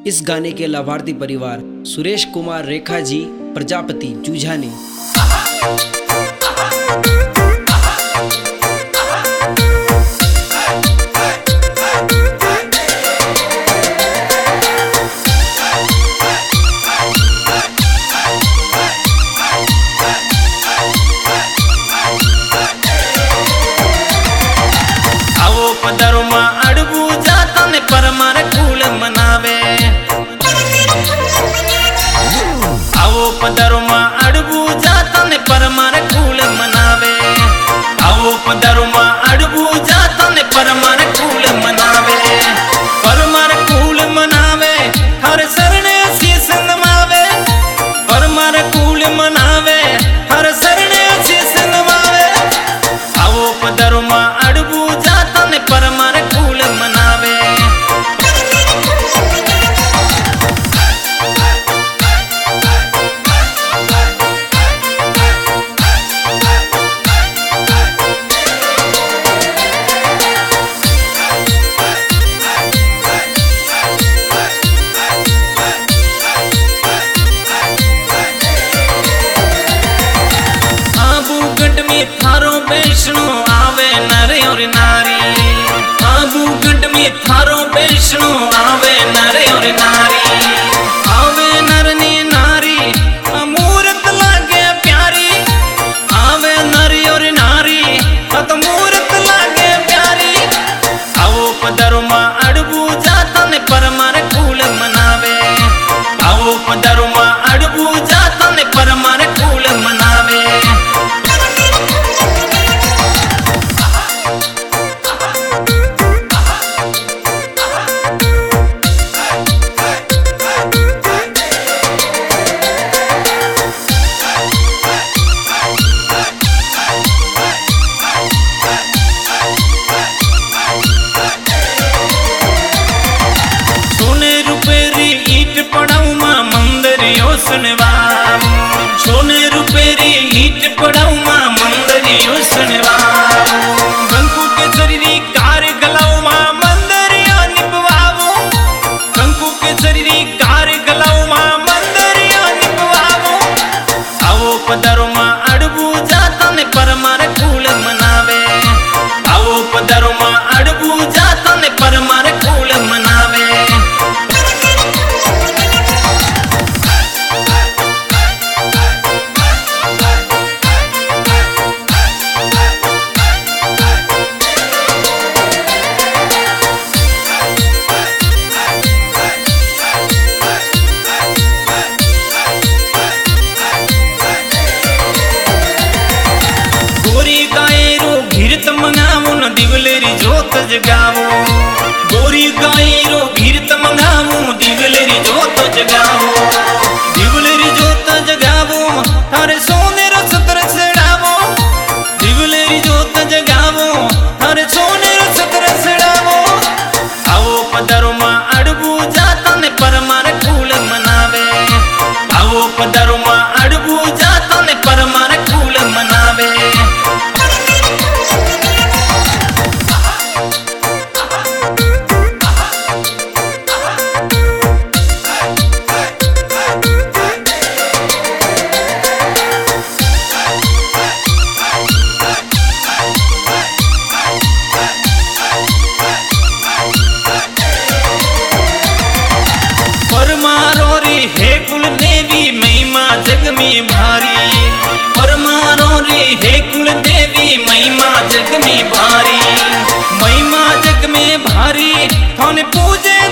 इस गाने के लाभार्थी परिवार सुरेश कुमार रेखा जी प्रजापति जूझानी। पदरुमा अड़बू जाता ने परमार कूल मनावे। आओ पदरुमा अड़बू जाता ने परमार कूल मनावे। आओ पदरुमा अड़बू जाता ने परमार कूल मनावे। परमार कूल मनावे हर सरने शीस नवावे। परमार कूल मनावे हर सरने शीस नवावे। आओ पदरुमा अड़बू जाता ने परमार कूल मनावे। आबूगढ़ में थारो वैष्णो आवे नर और नारी। आबूगढ़ में थारो वैष्णो आवे नर और नारी। आवे नर ने नारी मूरत लागे प्यारी। आवे नर और नारी मूरत लागे प्यारी। आओ पदरुमा अड़बू जाता ने परमार कूल मनावे। आओ पदरुमा अड़बू जाता ने परमार कूल मनावे। पढ़ाऊ माँ मंदिर यो सुनवाऊ। सोने रुपेरी ईट पढ़ाऊ माँ मंदिर यो सुनवाऊ। कंकु के शरीरी कार गलाऊ माँ मंदिर यो निभवाऊ। कंकु के शरीरी कार गलाऊ माँ मंदिर यो निभवाऊ। आओ पदरो माँ अड़बू जाता ने परमार कूल मनावे। आओ पदरो माँ अड़बू जाता ने परमार कूल मनावे। मंगावो न दिवलेरी जोत जगावो। गोरी गायरो कीर्त मंगावो दिवलेरी जोत जगावो। दिवलेरी जोत जगावो थारे सोने रस तरस डावो। दिवलेरी जोत जगावो थारे सोने रस तरस डावो। आओ पदरो माँ अड़बू जाता ने परमार कूल मनावे। आओ पदरो माँ अड़बू जाता ने परमार कूल मनावे। परमारो रे हे कुल देवी महिमा जग में भारी। परमारो रे हे कुल देवी महिमा जग में भारी। महिमा जग में भारी थाने पूजे